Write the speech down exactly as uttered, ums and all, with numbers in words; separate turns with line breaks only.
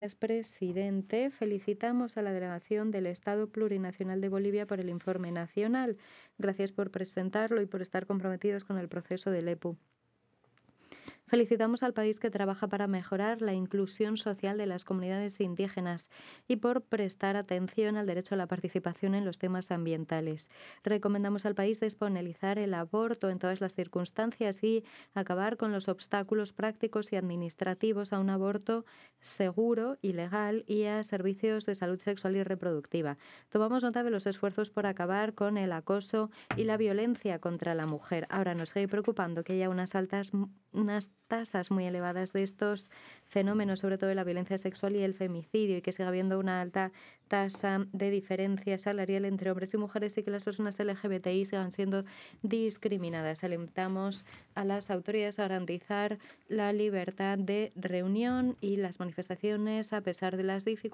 Gracias, presidente. Felicitamos a la delegación del Estado Plurinacional de Bolivia por el informe nacional. Gracias por presentarlo y por estar comprometidos con el proceso del E P U. Felicitamos al país que trabaja para mejorar la inclusión social de las comunidades indígenas y por prestar atención al derecho a la participación en los temas ambientales. Recomendamos al país despenalizar el aborto en todas las circunstancias y acabar con los obstáculos prácticos y administrativos a un aborto seguro y legal y a servicios de salud sexual y reproductiva. Tomamos nota de los esfuerzos por acabar con el acoso y la violencia contra la mujer. Ahora nos sigue preocupando que haya unas altas unas tasas muy elevadas de estos fenómenos, sobre todo de la violencia sexual y el femicidio, y que siga habiendo una alta tasa de diferencia salarial entre hombres y mujeres y que las personas L G B T I sigan siendo discriminadas. Alentamos a las autoridades a garantizar la libertad de reunión y las manifestaciones a pesar de las dificultades